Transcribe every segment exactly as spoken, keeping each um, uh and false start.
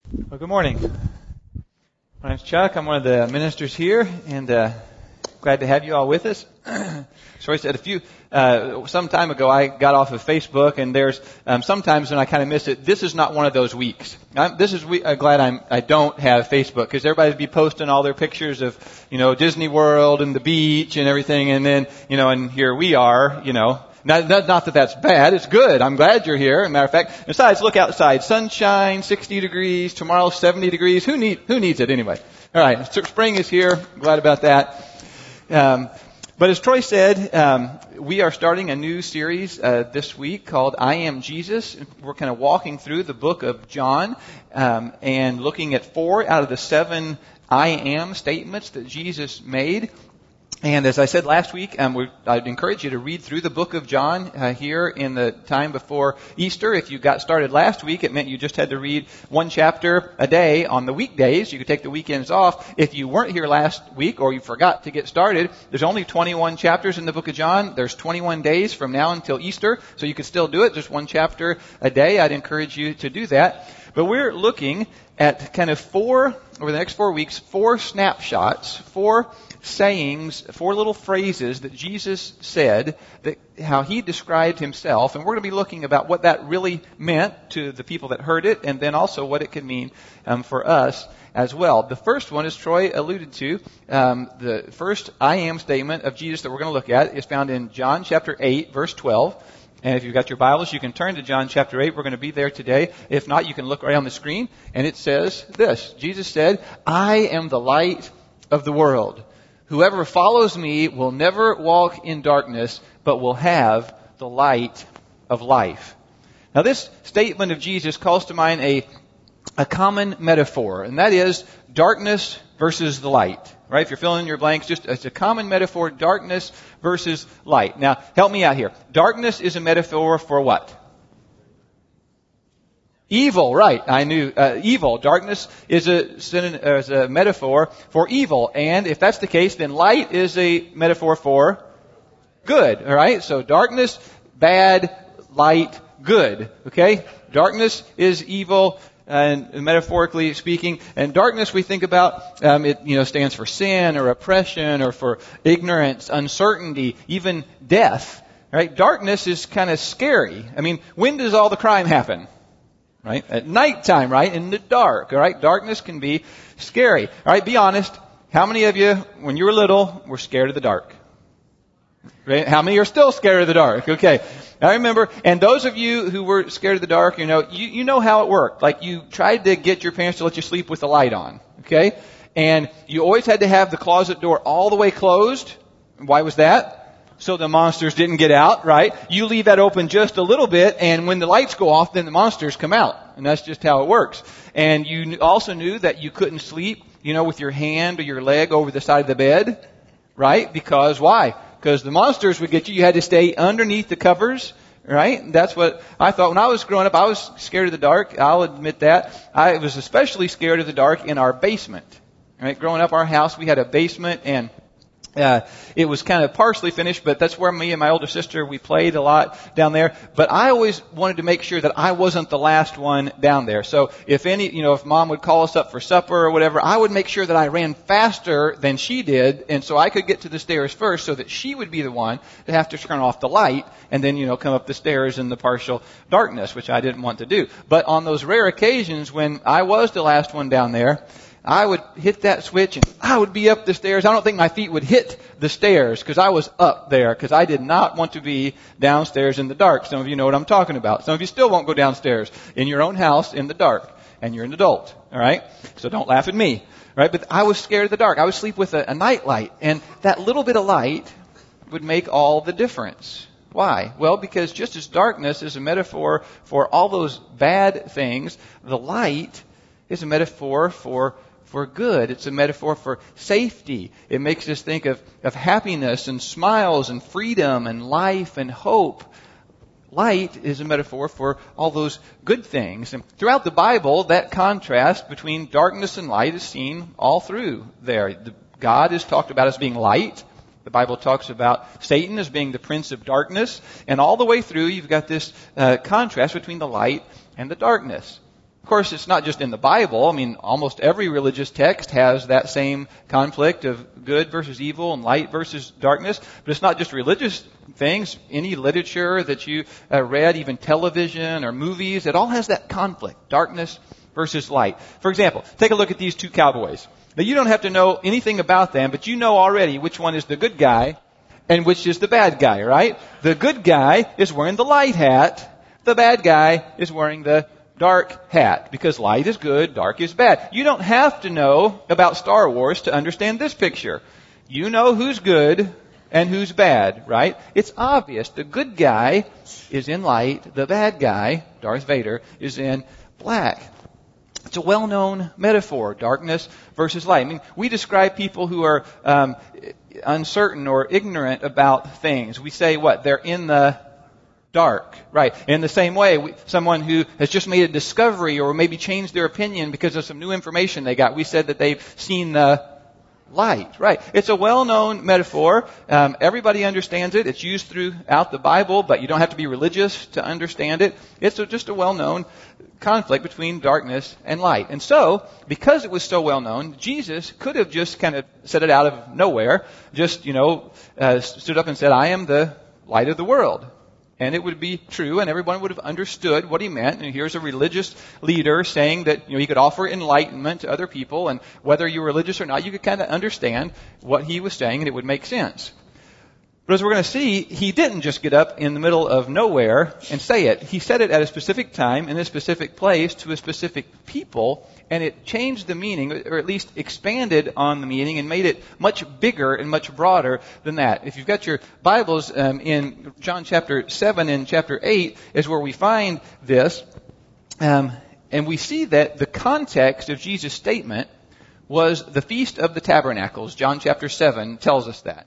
Well, good morning. My name's Chuck. I'm one of the ministers here, and uh, glad to have you all with us. Sorry, said a few uh, some time ago. I got off of Facebook, and there's um, sometimes when I kind of miss it. This is not one of those weeks. I'm, this is we, uh, glad I'm I don't have Facebook because everybody'd be posting all their pictures of you know Disney World and the beach and everything, and then you know, and here we are, you know. Not, not, not that that's bad. It's good. I'm glad you're here. As a matter of fact, besides, look outside. Sunshine, sixty degrees. Tomorrow, seventy degrees. Who need, who needs it anyway? All right. Spring is here. Glad about that. Um, but as Troy said, um, we are starting a new series uh, this week called I Am Jesus. We're kind of walking through the book of John um, and looking at four out of the seven I am statements that Jesus made. And as I said last week, um, we, I'd encourage you to read through the book of John uh, here in the time before Easter. If you got started last week, it meant you just had to read one chapter a day on the weekdays. You could take the weekends off. If you weren't here last week or you forgot to get started, there's only twenty-one chapters in the book of John. There's twenty-one days from now until Easter, so you could still do it, just one chapter a day. I'd encourage you to do that. But we're looking at kind of four, over the next four weeks, four snapshots, four sayings, four little phrases that Jesus said, that how he described himself, and we're going to be looking about what that really meant to the people that heard it, and then also what it could mean um, for us as well. The first one, as Troy alluded to, um, the first I am statement of Jesus that we're going to look at is found in John chapter eight, verse twelve. And if you've got your Bibles, you can turn to John chapter eight. We're going to be there today. If not, you can look right on the screen. And it says this. Jesus said, I am the light of the world. Whoever follows me will never walk in darkness, but will have the light of life. Now, this statement of Jesus calls to mind a, a common metaphor, and that is darkness versus the light. Right? If you're filling in your blanks, just it's a common metaphor, darkness versus light. Now, help me out here. Darkness is a metaphor for what? Evil, right. I knew. Uh, evil. Darkness is a, is a metaphor for evil. And if that's the case, then light is a metaphor for good. All right? So darkness, bad, light, good. Okay? Darkness is evil, and metaphorically speaking, and darkness we think about, um, it you know stands for sin or oppression or for ignorance, uncertainty, even death. Right? Darkness is kind of scary. I mean, when does all the crime happen? Right? At nighttime, right? In the dark. All right? Darkness can be scary. All right? Be honest. How many of you, when you were little, were scared of the dark? Right? How many are still scared of the dark? Okay. I remember, and those of you who were scared of the dark, you know, you, you know how it worked. Like you tried to get your parents to let you sleep with the light on. Okay? And you always had to have the closet door all the way closed. Why was that? So the monsters didn't get out, right? You leave that open just a little bit, and when the lights go off, then the monsters come out. And that's just how it works. And you also knew that you couldn't sleep, you know, with your hand or your leg over the side of the bed, right? Because why? Because the monsters would get you. You had to stay underneath the covers, right? That's what I thought. When I was growing up, I was scared of the dark. I'll admit that. I was especially scared of the dark in our basement. Right? Growing up, our house, we had a basement, and Uh, it was kind of partially finished, but that's where me and my older sister, we played a lot down there. But I always wanted to make sure that I wasn't the last one down there. So if any, you know, if Mom would call us up for supper or whatever, I would make sure that I ran faster than she did, and so I could get to the stairs first so that she would be the one to have to turn off the light and then, you know, come up the stairs in the partial darkness, which I didn't want to do. But on those rare occasions when I was the last one down there, I would hit that switch and I would be up the stairs. I don't think my feet would hit the stairs because I was up there because I did not want to be downstairs in the dark. Some of you know what I'm talking about. Some of you still won't go downstairs in your own house in the dark, and you're an adult. All right? So don't laugh at me. Right? But I was scared of the dark. I would sleep with a, a night light, and that little bit of light would make all the difference. Why? Well, because just as darkness is a metaphor for all those bad things, the light is a metaphor for for good. It's a metaphor for safety. It makes us think of, of happiness and smiles and freedom and life and hope. Light is a metaphor for all those good things. And throughout the Bible, that contrast between darkness and light is seen all through there. The, God is talked about as being light. The Bible talks about Satan as being the prince of darkness. And all the way through, you've got this uh, contrast between the light and the darkness. course, it's not just in the Bible. I mean, almost every religious text has that same conflict of good versus evil and light versus darkness. But it's not just religious things. Any literature that you uh, read, even television or movies, it all has that conflict, darkness versus light. For example, take a look at these two cowboys. Now, you don't have to know anything about them, but you know already which one is the good guy and which is the bad guy, right? The good guy is wearing the light hat. The bad guy is wearing the dark hat, because light is good, dark is bad. You don't have to know about Star Wars to understand this picture. You know who's good and who's bad, right? It's obvious. The good guy is in light. The bad guy, Darth Vader, is in black. It's a well-known metaphor, darkness versus light. I mean, we describe people who are um, uncertain or ignorant about things. We say what? They're in the dark, right? In the same way, we, someone who has just made a discovery or maybe changed their opinion because of some new information they got, we said that they've seen the light, right? It's a well-known metaphor. Um, everybody understands it. It's used throughout the Bible, but you don't have to be religious to understand it. It's a, just a well-known conflict between darkness and light. And so, because it was so well-known, Jesus could have just kind of said it out of nowhere, just, you know, uh, stood up and said, I am the light of the world. And it would be true, and everyone would have understood what he meant. And here's a religious leader saying that, you know, he could offer enlightenment to other people, and whether you're religious or not, you could kind of understand what he was saying, and it would make sense. But as we're going to see, he didn't just get up in the middle of nowhere and say it. He said it at a specific time, in a specific place, to a specific people, and it changed the meaning, or at least expanded on the meaning, and made it much bigger and much broader than that. If you've got your Bibles, um, in John chapter seven and chapter eight is where we find this, um, and we see that the context of Jesus' statement was the Feast of the Tabernacles. John chapter seven tells us that.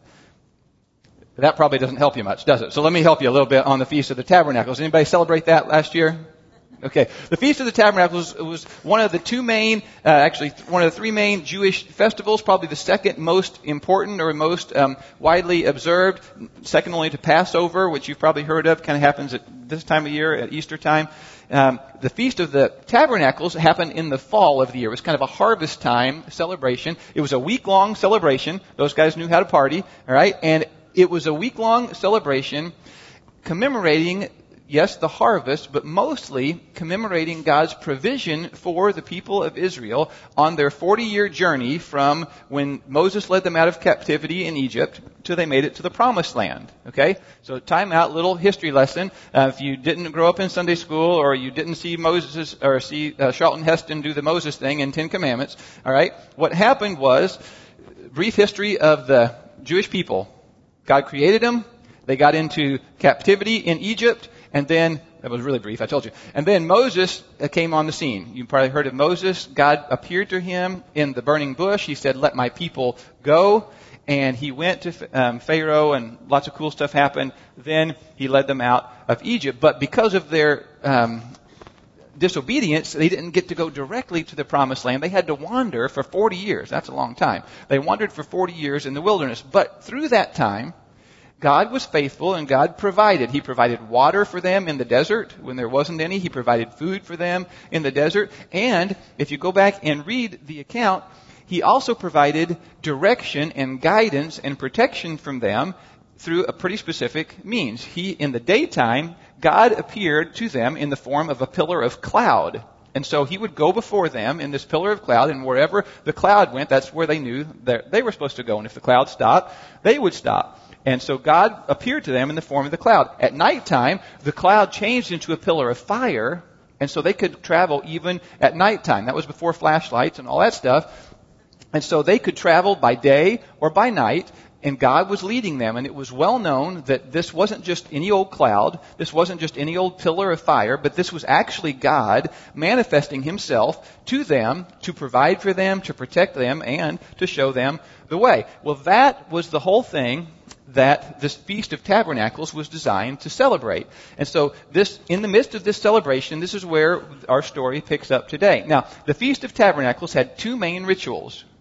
That probably doesn't help you much, does it? So let me help you a little bit on the Feast of the Tabernacles. Anybody celebrate that last year? Okay. The Feast of the Tabernacles was one of the two main, uh, actually one of the three main Jewish festivals, probably the second most important or most um, widely observed, second only to Passover, which you've probably heard of, kind of happens at this time of year, at Easter time. Um, the Feast of the Tabernacles happened in the fall of the year. It was kind of a harvest time celebration. It was a week-long celebration. Those guys knew how to party, all right? And it was a week-long celebration commemorating, yes, the harvest, but mostly commemorating God's provision for the people of Israel on their forty-year journey from when Moses led them out of captivity in Egypt till they made it to the Promised Land. Okay? So time out, little history lesson. Uh, if you didn't grow up in Sunday school or you didn't see Moses or see uh, Charlton Heston do the Moses thing in Ten Commandments, all right, what happened was, brief history of the Jewish people. God created them. They got into captivity in Egypt. And then, that was really brief, I told you. And then Moses came on the scene. You probably heard of Moses. God appeared to him in the burning bush. He said, let my people go. And he went to um, Pharaoh, and lots of cool stuff happened. Then he led them out of Egypt. But because of their um, disobedience, they didn't get to go directly to the Promised Land. They had to wander for forty years. That's a long time. They wandered for forty years in the wilderness. But through that time, God was faithful and God provided. He provided water for them in the desert when there wasn't any. He provided food for them in the desert. And if you go back and read the account, He also provided direction and guidance and protection from them through a pretty specific means. He, in the daytime, God appeared to them in the form of a pillar of cloud. And so He would go before them in this pillar of cloud, and wherever the cloud went, that's where they knew that they were supposed to go. And if the cloud stopped, they would stop. And so God appeared to them in the form of the cloud. At nighttime, the cloud changed into a pillar of fire, and so they could travel even at nighttime. That was before flashlights and all that stuff. And so they could travel by day or by night, and God was leading them. And it was well known that this wasn't just any old cloud, this wasn't just any old pillar of fire, but this was actually God manifesting Himself to them to provide for them, to protect them, and to show them the way. Well, that was the whole thing that this Feast of Tabernacles was designed to celebrate. And so this, in the midst of this celebration, this is where our story picks up today. Now, the Feast of Tabernacles had two main rituals.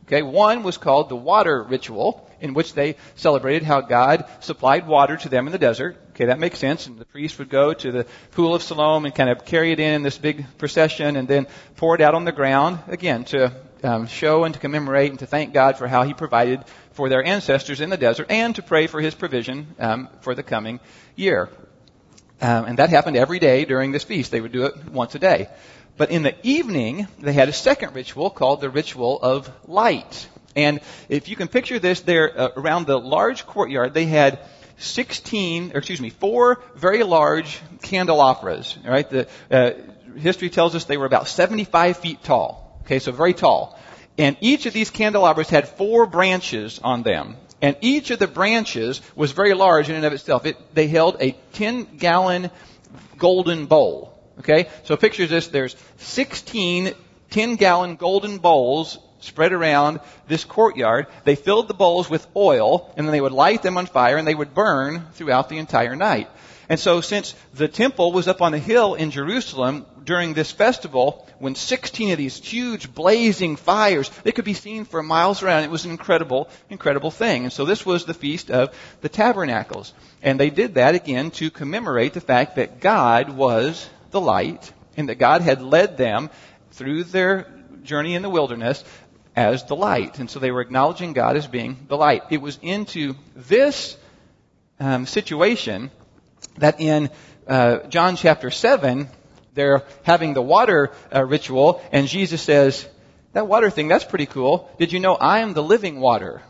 Okay, one was called the water ritual, in which they celebrated how God supplied water to them in the desert. Okay, that makes sense. And the priest would go to the pool of Siloam and kind of carry it in in this big procession and then pour it out on the ground, again, to um, show and to commemorate and to thank God for how he provided for their ancestors in the desert and to pray for his provision um, for the coming year. Um, and that happened every day during this feast. They would do it once a day. But in the evening, they had a second ritual called the ritual of light. And if you can picture this, there uh, around the large courtyard, they had sixteen, or excuse me, four very large candelabras. All right, the uh, history tells us they were about seventy-five feet tall. Okay, so very tall. And each of these candelabras had four branches on them. And each of the branches was very large in and of itself. It, they held a ten-gallon golden bowl. Okay, so picture this. There's sixteen ten-gallon golden bowls spread around this courtyard. They filled the bowls with oil, and then they would light them on fire, and they would burn throughout the entire night. And so since the temple was up on the hill in Jerusalem during this festival, when sixteen of these huge blazing fires, they could be seen for miles around. It was an incredible, incredible thing. And so this was the Feast of the Tabernacles. And they did that, again, to commemorate the fact that God was the light, and that God had led them through their journey in the wilderness as the light. And so they were acknowledging God as being the light. It was into this um, situation that in uh, John chapter seven, they're having the water uh, ritual, and Jesus says, that water thing, that's pretty cool. Did you know I am the living water?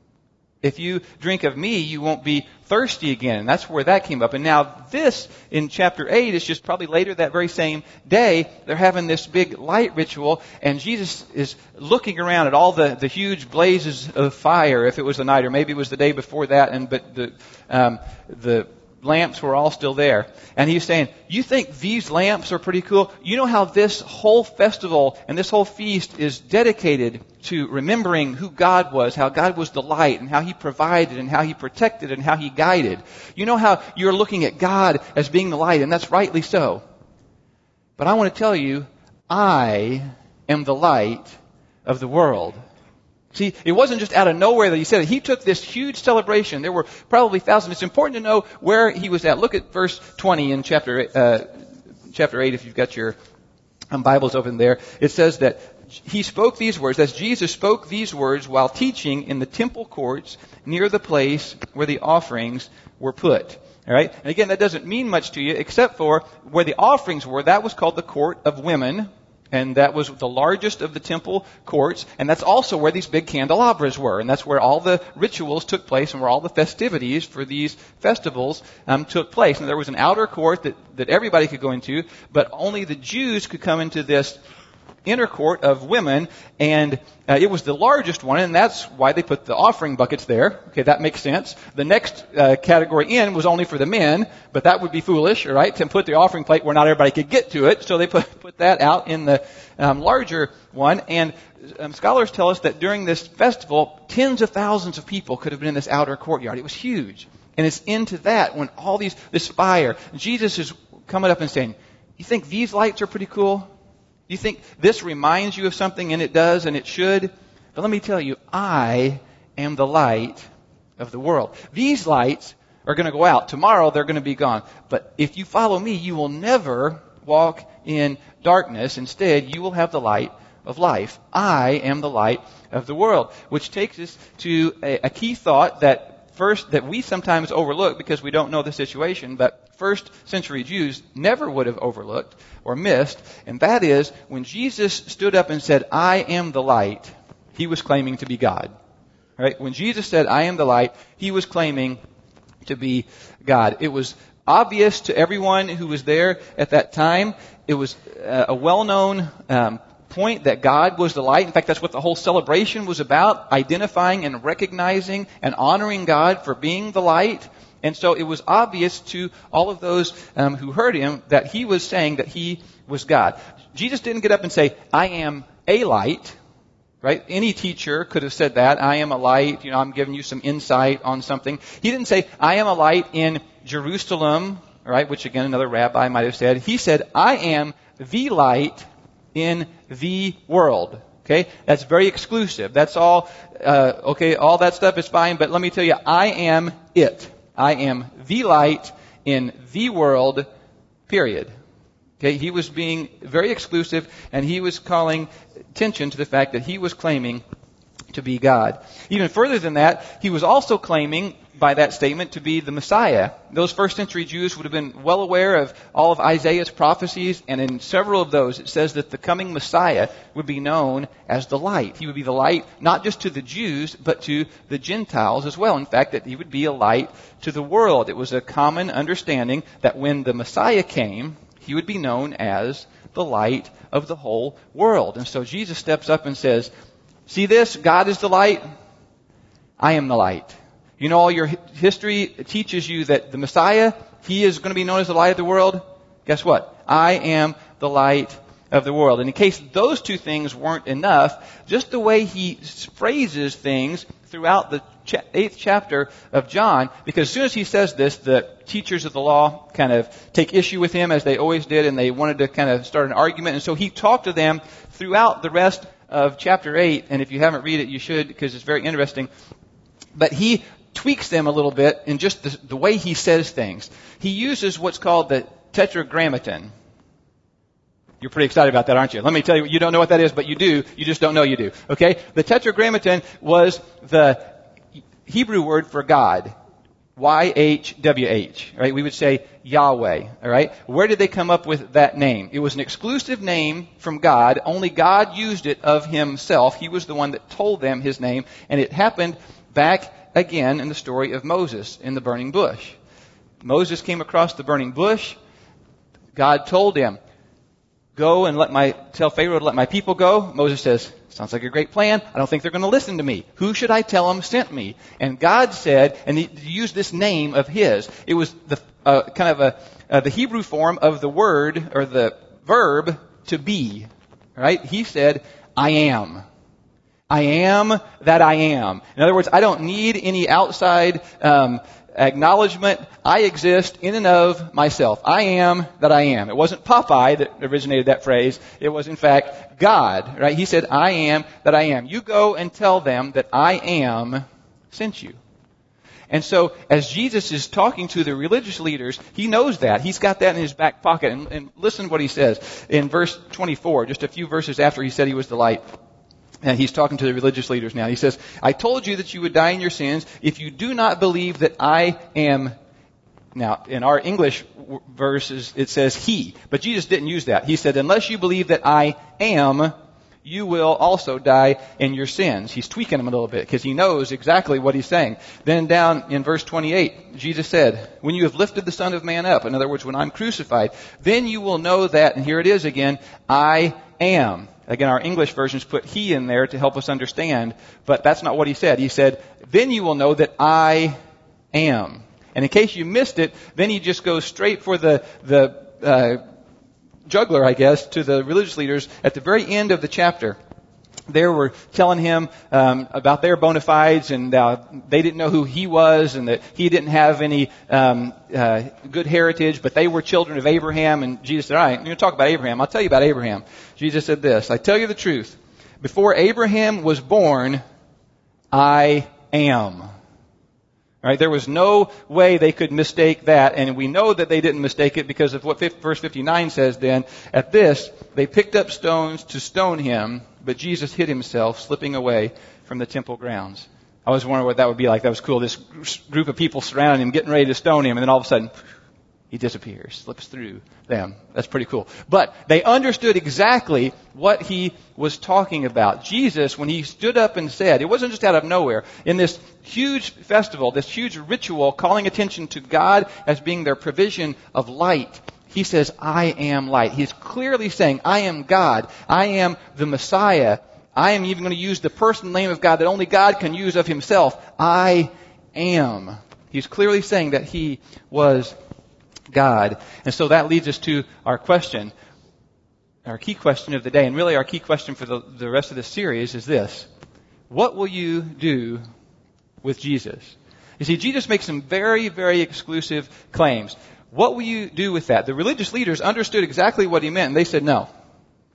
If you drink of me, you won't be thirsty again. And that's where that came up. And now this, in chapter eight, is just probably later that very same day, they're having this big light ritual, and Jesus is looking around at all the, the huge blazes of fire, if it was the night, or maybe it was the day before that, and but the um, the lamps were all still there. And he's saying, you think these lamps are pretty cool? You know how this whole festival and this whole feast is dedicated to remembering who God was, how God was the light, and how he provided, and how he protected, and how he guided. You know how you're looking at God as being the light, and that's rightly so. But I want to tell you, I am the light of the world. See, it wasn't just out of nowhere that he said it. He took this huge celebration. There were probably thousands. It's important to know where he was at. Look at verse twenty in chapter uh, chapter eight, if you've got your um, Bibles open there. It says that he spoke these words, as Jesus spoke these words while teaching in the temple courts near the place where the offerings were put. All right? And again, that doesn't mean much to you, except for where the offerings were. That was called the court of women. And that was the largest of the temple courts. And that's also where these big candelabras were. And that's where all the rituals took place and where all the festivities for these festivals um, took place. And there was an outer court that, that everybody could go into, but only the Jews could come into this inner court of women, and uh, it was the largest one, and that's why they put the offering buckets there. Okay, that makes sense. The next uh, category in was only for the men, but that would be foolish, all right, to put the offering plate where not everybody could get to it, so they put, put that out in the um, larger one. And um, scholars tell us that during this festival, tens of thousands of people could have been in this outer courtyard. It was huge. And it's into that when all these, this fire, Jesus is coming up and saying, you think these lights are pretty cool? Do you think this reminds you of something? And it does, and it should. But let me tell you, I am the light of the world. These lights are going to go out. Tomorrow they're going to be gone. But if you follow me, you will never walk in darkness. Instead, you will have the light of life. I am the light of the world. Which takes us to a, a key thought that first that we sometimes overlook because we don't know the situation, but first century Jews never would have overlooked or missed, and that is when Jesus stood up and said, I am the light, he was claiming to be God. Right? When Jesus said, I am the light, he was claiming to be God. It was obvious to everyone who was there at that time. It was a well-known um, point that God was the light. In fact, that's what the whole celebration was about, identifying and recognizing and honoring God for being the light. And so it was obvious to all of those um, who heard him that he was saying that he was God. Jesus didn't get up and say, I am a light. Right? Any teacher could have said that. I am a light. You know, I'm giving you some insight on something. He didn't say, I am a light in Jerusalem, right? Which again, another rabbi might have said. He said, I am the light in the world. Okay, that's very exclusive. That's all, uh, okay, all that stuff is fine, but let me tell you, I am it. I am the light in the world, period. Okay, he was being very exclusive, and he was calling attention to the fact that he was claiming to be God. Even further than that, he was also claiming by that statement to be the Messiah. Those first century Jews would have been well aware of all of Isaiah's prophecies, and in several of those it says that the coming Messiah would be known as the light. He would be the light not just to the Jews, but to the Gentiles as well. In fact, that he would be a light to the world. It was a common understanding that when the Messiah came, he would be known as the light of the whole world. And so Jesus steps up and says, see this? God is the light. I am the light. You know, all your history teaches you that the Messiah, he is going to be known as the light of the world. Guess what? I am the light of the world. And in case those two things weren't enough, just the way he phrases things throughout the eighth chapter of John, because as soon as he says this, the teachers of the law kind of take issue with him, as they always did, and they wanted to kind of start an argument. And so he talked to them throughout the rest of chapter eight, and if you haven't read it, you should, because it's very interesting. But he tweaks them a little bit in just the, the way he says things. He uses what's called the tetragrammaton. You're pretty excited about that, aren't you? Let me tell you, you don't know what that is, but you do. You just don't know you do. Okay? The tetragrammaton was the Hebrew word for God. Y H W H. Right? We would say Yahweh. All right? Where did they come up with that name? It was an exclusive name from God. Only God used it of himself. He was the one that told them his name. And it happened back again in the story of Moses in the burning bush. Moses came across the burning bush. God told him, go and let my, tell Pharaoh to let my people go. Moses says, sounds like a great plan. I don't think they're going to listen to me. Who should I tell them sent me? And God said, and he used this name of his. It was the uh, kind of a, uh, the Hebrew form of the word or the verb to be. Right? He said, I am. I am that I am. In other words, I don't need any outside um, acknowledgement. I exist in and of myself. I am that I am. It wasn't Popeye that originated that phrase. It was, in fact, God. Right? He said, I am that I am. You go and tell them that I am sent you. And so, as Jesus is talking to the religious leaders, he knows that. He's got that in his back pocket. And, and listen to what he says in verse twenty-four, just a few verses after he said he was the light. And he's talking to the religious leaders now. He says, I told you that you would die in your sins if you do not believe that I am. Now, in our English verses, it says he. But Jesus didn't use that. He said, unless you believe that I am, you will also die in your sins. He's tweaking them a little bit because he knows exactly what he's saying. Then down in verse twenty-eight, Jesus said, when you have lifted the Son of Man up, in other words, when I'm crucified, then you will know that, and here it is again, I am. Again, our English versions put he in there to help us understand, but that's not what he said. He said, then you will know that I am. And in case you missed it, then he just goes straight for the, the uh, juggler, I guess, to the religious leaders at the very end of the chapter. They were telling him um, about their bona fides, and uh, they didn't know who he was, and that he didn't have any um, uh, good heritage, but they were children of Abraham. And Jesus said, all right, I'm going to talk about Abraham. I'll tell you about Abraham. Jesus said this, I tell you the truth. Before Abraham was born, I am. All right, there was no way they could mistake that, and we know that they didn't mistake it because of what verse fifty-nine says then. At this, they picked up stones to stone him, but Jesus hid himself, slipping away from the temple grounds. I was wondering what that would be like. That was cool. This group of people surrounding him, getting ready to stone him, and then all of a sudden, he disappears, slips through them. That's pretty cool. But they understood exactly what he was talking about. Jesus, when he stood up and said, it wasn't just out of nowhere, in this huge festival, this huge ritual calling attention to God as being their provision of light, he says, I am light. He's clearly saying, I am God. I am the Messiah. I am even going to use the personal name of God that only God can use of himself. I am. He's clearly saying that he was God. And so that leads us to our question, our key question of the day. And really our key question for the, the rest of this series is this. What will you do with Jesus? You see, Jesus makes some very, very exclusive claims. What will you do with that? The religious leaders understood exactly what he meant, and they said no.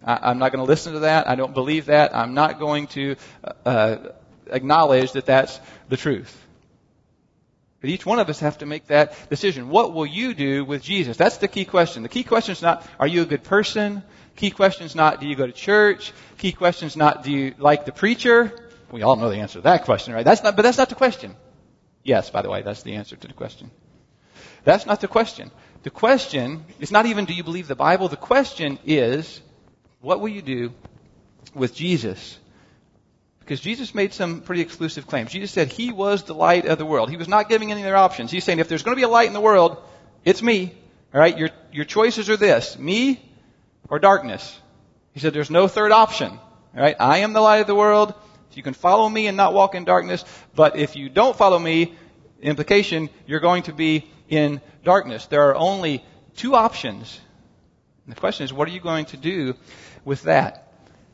I, I'm not going to listen to that. I don't believe that. I'm not going to uh, acknowledge that that's the truth. But each one of us have to make that decision. What will you do with Jesus? That's the key question. The key question is not, are you a good person? Key question is not, do you go to church? Key question is not, do you like the preacher? We all know the answer to that question, right? That's not, but that's not the question. Yes, by the way, that's the answer to the question. That's not the question. The question is not even, do you believe the Bible? The question is, what will you do with Jesus? Because Jesus made some pretty exclusive claims. Jesus said he was the light of the world. He was not giving any other options. He's saying if there's going to be a light in the world, it's me. All right, your your choices are this: me or darkness. He said there's no third option. All right, I am the light of the world. You can follow me and not walk in darkness. But if you don't follow me, implication, you're going to be in darkness. There are only two options. And the question is, what are you going to do with that?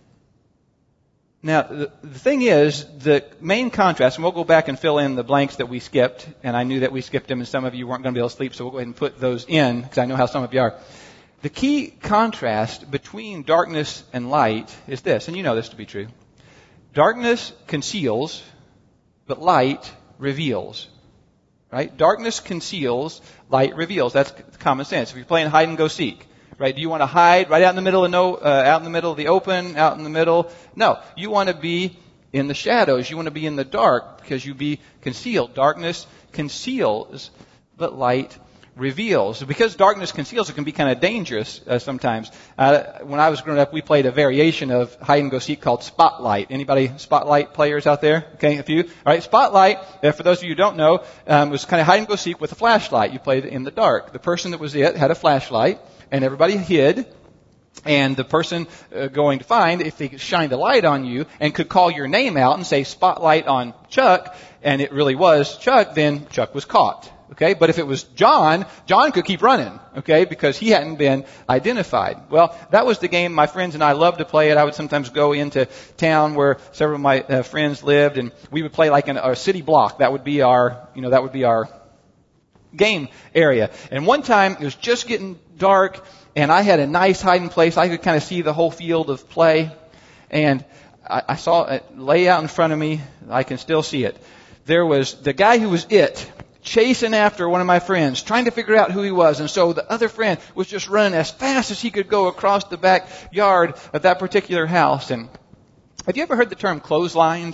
Now, the, the thing is, the main contrast, and we'll go back and fill in the blanks that we skipped, and I knew that we skipped them, and some of you weren't going to be able to sleep, so we'll go ahead and put those in, because I know how some of you are. The key contrast between darkness and light is this, and you know this to be true. Darkness conceals, but light reveals. Right? Darkness conceals, light reveals. That's common sense. If you're playing hide and go seek, right? Do you want to hide right out in the middle of no, uh, out in the middle of the open, out in the middle? No. You want to be in the shadows. You want to be in the dark because you be concealed. Darkness conceals, but light reveals. Because darkness conceals, it can be kind of dangerous uh, sometimes. Uh, when I was growing up, we played a variation of hide and go seek called Spotlight. Anybody Spotlight players out there? Okay, a few. All right, Spotlight, uh, for those of you who don't know, um, was kind of hide and go seek with a flashlight. You played in the dark. The person that was it had a flashlight, and everybody hid. And the person uh, going to find, if they shined a light on you and could call your name out and say Spotlight on Chuck, and it really was Chuck, then Chuck was caught. Okay, but if it was John, John could keep running, okay, because he hadn't been identified. Well, that was the game my friends and I loved to play it. I would sometimes go into town where several of my uh, friends lived, and we would play like in a city block. That would be our, you know, that would be our game area. And one time, it was just getting dark, and I had a nice hiding place. I could kind of see the whole field of play, and I, I saw it lay out in front of me. I can still see it. There was the guy who was it, chasing after one of my friends, trying to figure out who he was. And so the other friend was just running as fast as he could go across the backyard of that particular house. And have you ever heard the term clotheslined?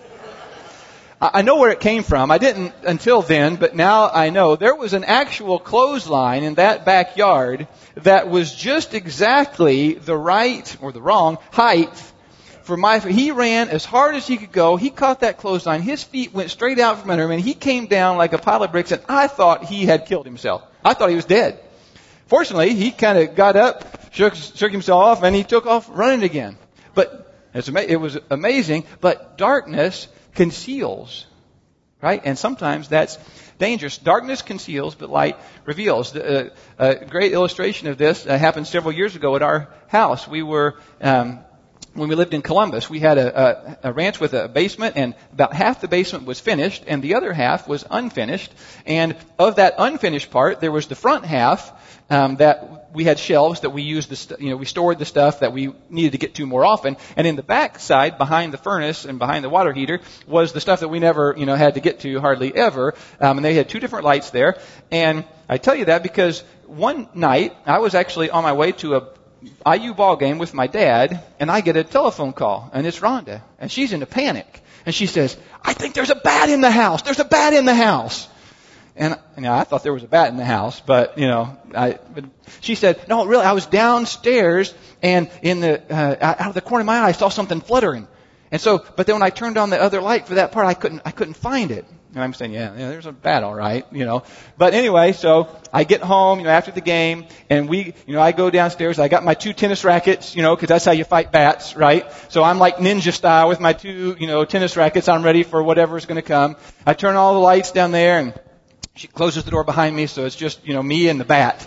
I know where it came from. I didn't until then, but now I know. There was an actual clothesline in that backyard that was just exactly the right or the wrong height for my, he ran as hard as he could go. He caught that clothesline. His feet went straight out from under him, and he came down like a pile of bricks, and I thought he had killed himself. I thought he was dead. Fortunately, he kind of got up, shook, shook himself off, and he took off running again. But it was amazing, but darkness conceals, right? And sometimes that's dangerous. Darkness conceals, but light reveals. Uh, a great illustration of this uh, happened several years ago at our house. We were... Um, When we lived in Columbus, we had a, a, a ranch with a basement, and about half the basement was finished, and the other half was unfinished. And of that unfinished part, there was the front half um, that we had shelves that we used, the st- you know, we stored the stuff that we needed to get to more often. And in the back side, behind the furnace and behind the water heater, was the stuff that we never, you know, had to get to hardly ever. Um, and they had two different lights there. And I tell you that because one night I was actually on my way to a I U ball game with my dad, and I get a telephone call, and it's Rhonda, and she's in a panic, and she says, "I think there's a bat in the house. There's a bat in the house." And you know, I thought there was a bat in the house, but you know, I. But she said, "No, really, I was downstairs, and in the uh, out of the corner of my eye, I saw something fluttering." And so, but then when I turned on the other light for that part, I couldn't, I couldn't find it. And I'm saying, yeah, yeah, there's a bat, all right, you know. But anyway, so I get home, you know, after the game, and we, you know, I go downstairs. I got my two tennis rackets, you know, because that's how you fight bats, right? So I'm like ninja style with my two, you know, tennis rackets. I'm ready for whatever's going to come. I turn all the lights down there, and she closes the door behind me, so it's just, you know, me and the bat.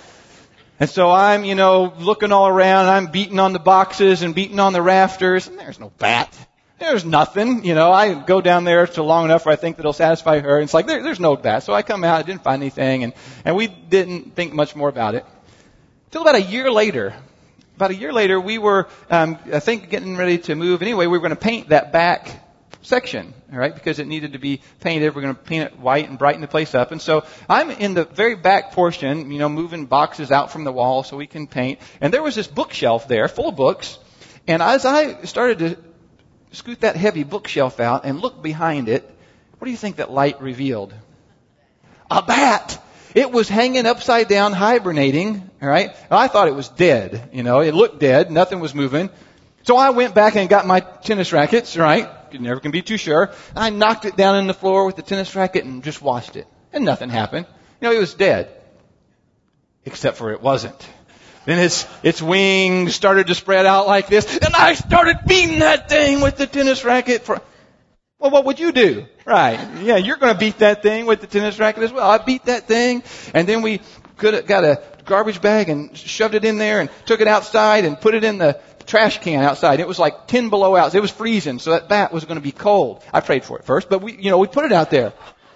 And so I'm, you know, looking all around, and I'm beating on the boxes and beating on the rafters, and there's no bat. There's nothing, you know, I go down there to long enough where I think that it'll satisfy her. And it's like, there, there's no bat. So I come out, I didn't find anything, and, and we didn't think much more about it. Until about a year later, about a year later, we were, um, I think, getting ready to move. Anyway, we were going to paint that back section, all right, because it needed to be painted. We're going to paint it white and brighten the place up. And so I'm in the very back portion, you know, moving boxes out from the wall so we can paint. And there was this bookshelf there full of books. And as I started to scoot that heavy bookshelf out and look behind it, what do you think that light revealed? A bat! It was hanging upside down, hibernating, all right? I thought it was dead, you know. It looked dead. Nothing was moving. So I went back and got my tennis rackets, right? You never can be too sure. I knocked it down on the floor with the tennis racket and just watched it. And nothing happened. You know, it was dead. Except for it wasn't. Then its, its wings started to spread out like this. And I started beating that thing with the tennis racket for... Well, what would you do? Right. Yeah, you're going to beat that thing with the tennis racket as well. I beat that thing, and then we could have got a garbage bag and shoved it in there and took it outside and put it in the trash can outside. It was like ten below out. It was freezing, so that bat was going to be cold. I prayed for it first, but we, you know, we put it out there.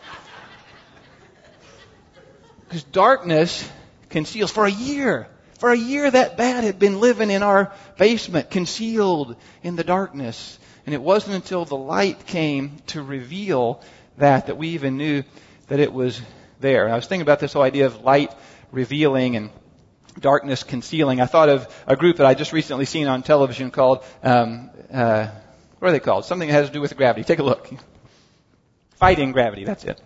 Because darkness conceals. For a year, for a year that bat had been living in our basement, concealed in the darkness. And it wasn't until the light came to reveal that that we even knew that it was there. And I was thinking about this whole idea of light revealing and darkness concealing. I thought of a group that I just recently seen on television called, um, uh, what are they called? Something that has to do with gravity. Take a look. Fighting Gravity, that's it.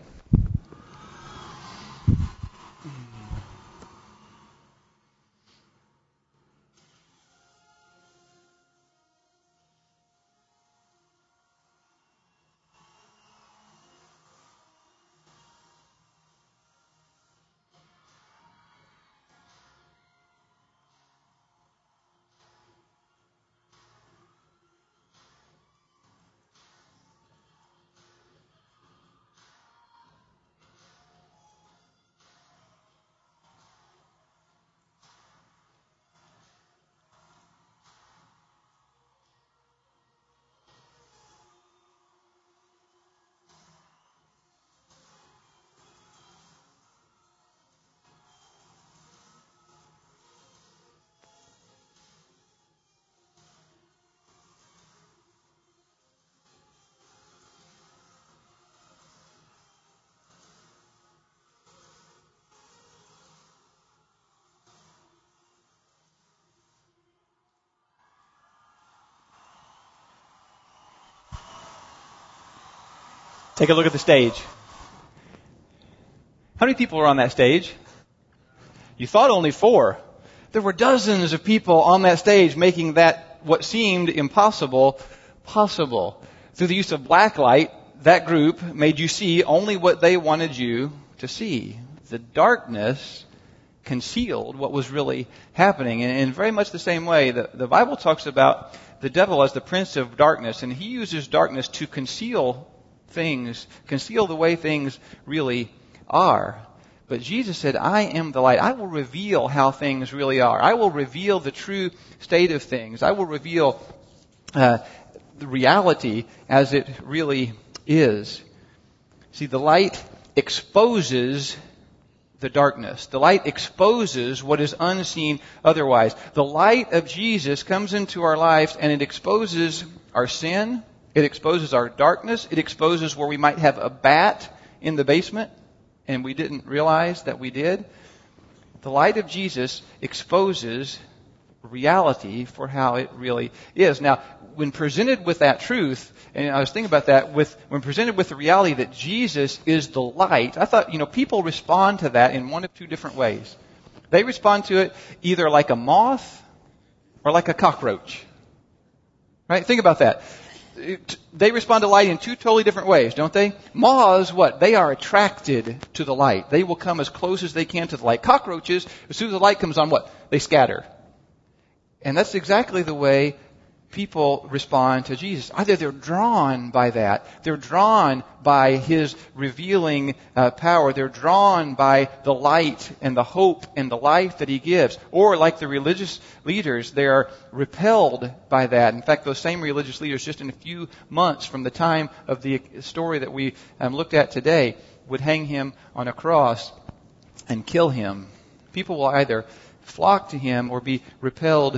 Take a look at the stage. How many people were on that stage? You thought only four. There were dozens of people on that stage making that, what seemed impossible, possible. Through the use of black light, that group made you see only what they wanted you to see. The darkness concealed what was really happening. And in very much the same way, the, the Bible talks about the devil as the prince of darkness, and he uses darkness to conceal things, conceal the way things really are. But Jesus said, I am the light. I will reveal how things really are. I will reveal the true state of things. I will reveal uh, the reality as it really is. See, the light exposes the darkness. The light exposes what is unseen otherwise. The light of Jesus comes into our lives and it exposes our sin. It exposes our darkness. It exposes where we might have a bat in the basement and we didn't realize that we did. The light of Jesus exposes reality for how it really is. Now, when presented with that truth, and I was thinking about that, with when presented with the reality that Jesus is the light, I thought, you know, people respond to that in one of two different ways. They respond to it either like a moth or like a cockroach. Right? Think about that. It, they respond to light in two totally different ways, don't they? Moths, what? They are attracted to the light. They will come as close as they can to the light. Cockroaches, as soon as the light comes on, what? They scatter. And that's exactly the way people respond to Jesus. Either they're drawn by that, they're drawn by His revealing uh, power, they're drawn by the light and the hope and the life that He gives, or like the religious leaders, they are repelled by that. In fact, those same religious leaders, just in a few months from the time of the story that we um, looked at today, would hang Him on a cross and kill Him. People will either flock to Him or be repelled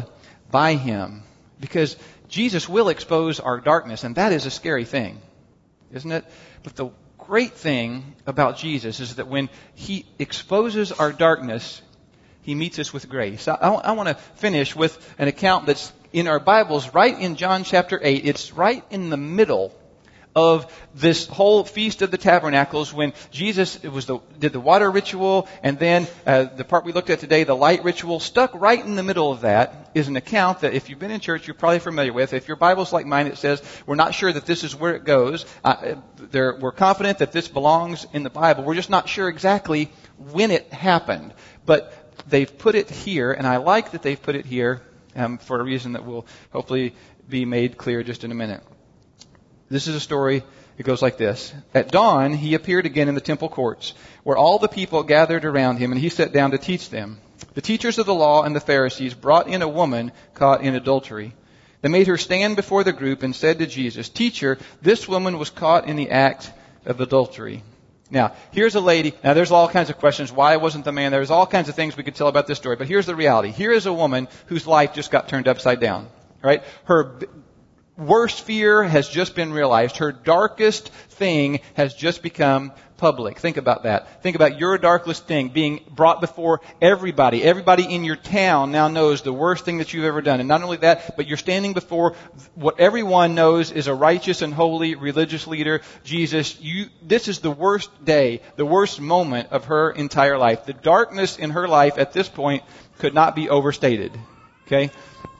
by him. Because Jesus will expose our darkness, and that is a scary thing, isn't it? But the great thing about Jesus is that when he exposes our darkness, he meets us with grace. I, I, I want to finish with an account that's in our Bibles, right in John chapter eight. It's right in the middle of this whole Feast of the Tabernacles when Jesus it was the, did the water ritual, and then uh, the part we looked at today, the light ritual. Stuck right in the middle of that is an account that if you've been in church, you're probably familiar with. If your Bible's like mine, it says we're not sure that this is where it goes. Uh, we're confident that this belongs in the Bible. We're just not sure exactly when it happened. But they've put it here, and I like that they've put it here um, for a reason that will hopefully be made clear just in a minute. This is a story. It goes like this. At dawn, he appeared again in the temple courts, where all the people gathered around him, and he sat down to teach them. The teachers of the law and the Pharisees brought in a woman caught in adultery. They made her stand before the group and said to Jesus, "Teacher, this woman was caught in the act of adultery." Now, here's a lady. Now, there's all kinds of questions. Why wasn't the man there? There's all kinds of things we could tell about this story. But here's the reality. Here is a woman whose life just got turned upside down. Right? Her worst fear has just been realized. Her darkest thing has just become public. Think about that. Think about your darkest thing being brought before everybody. Everybody in your town now knows the worst thing that you've ever done. And not only that, but you're standing before what everyone knows is a righteous and holy religious leader, Jesus. You, this is the worst day, the worst moment of her entire life. The darkness in her life at this point could not be overstated. Okay?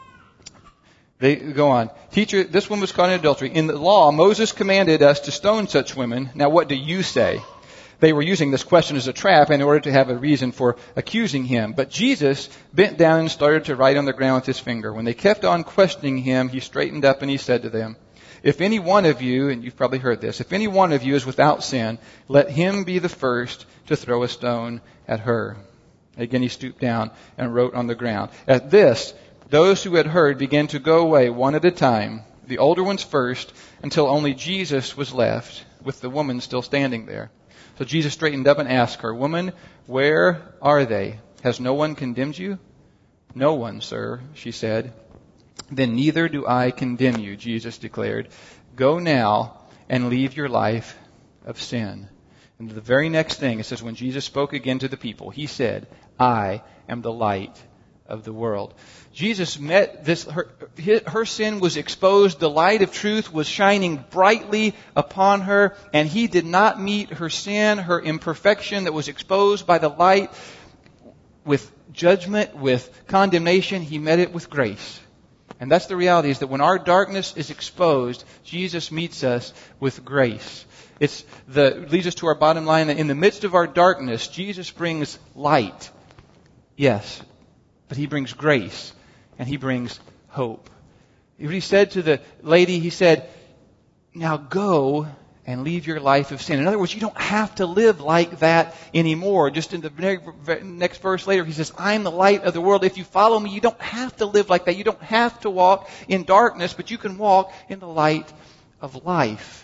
They go on. Teacher, this woman was caught in adultery. In the law, Moses commanded us to stone such women. Now what do you say? They were using this question as a trap in order to have a reason for accusing him. But Jesus bent down and started to write on the ground with his finger. When they kept on questioning him, he straightened up and he said to them, "If any one of you," and you've probably heard this, "if any one of you is without sin, let him be the first to throw a stone at her." Again, he stooped down and wrote on the ground. At this, those who had heard began to go away one at a time, the older ones first, until only Jesus was left, with the woman still standing there. So Jesus straightened up and asked her, "Woman, where are they? Has no one condemned you?" "No one, sir," she said. "Then neither do I condemn you," Jesus declared. "Go now and leave your life of sin." And the very next thing, it says, when Jesus spoke again to the people, he said, "I am the light of the world." Jesus met this, her, her sin was exposed, the light of truth was shining brightly upon her, and he did not meet her sin, her imperfection that was exposed by the light with judgment, with condemnation. He met it with grace. And that's the reality, is that when our darkness is exposed, Jesus meets us with grace. It's the leads us to our bottom line that in the midst of our darkness, Jesus brings light. Yes, but he brings grace and he brings hope. What he said to the lady, he said, "Now go and leave your life of sin." In other words, you don't have to live like that anymore. Just in the next verse later, he says, "I am the light of the world. If you follow me, you don't have to live like that. You don't have to walk in darkness, but you can walk in the light of life."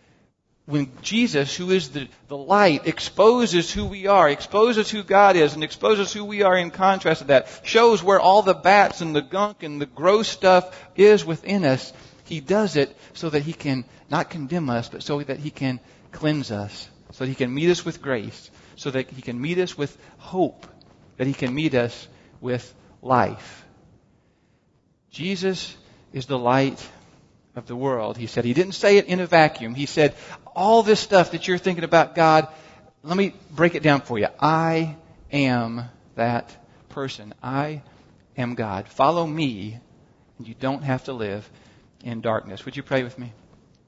When Jesus, who is the, the light, exposes who we are, exposes who God is, and exposes who we are in contrast to that, shows where all the bats and the gunk and the gross stuff is within us, he does it so that he can not condemn us, but so that he can cleanse us, so that he can meet us with grace, so that he can meet us with hope, that he can meet us with life. Jesus is the light of the world, he said. He didn't say it in a vacuum. He said, all this stuff that you're thinking about God, let me break it down for you. I am that person. I am God. Follow me, and you don't have to live in darkness. Would you pray with me?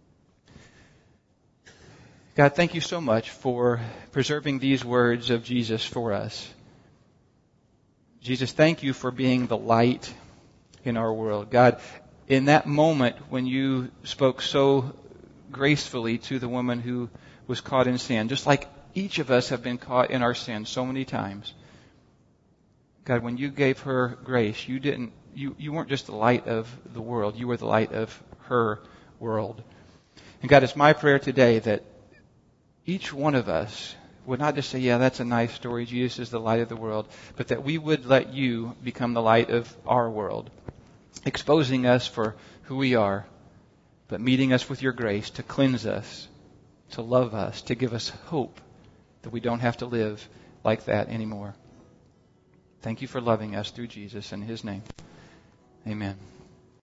God, thank you so much for preserving these words of Jesus for us. Jesus, thank you for being the light in our world. God, in that moment when you spoke so gracefully to the woman who was caught in sin, just like each of us have been caught in our sin so many times, God, when you gave her grace, you didn't, you, you weren't just the light of the world, you were the light of her world. And God, it's my prayer today that each one of us would not just say, yeah, that's a nice story, Jesus is the light of the world, but that we would let you become the light of our world. exposing us for who we are, but meeting us with your grace to cleanse us, to love us, to give us hope that we don't have to live like that anymore. Thank you for loving us through Jesus. In his name, amen.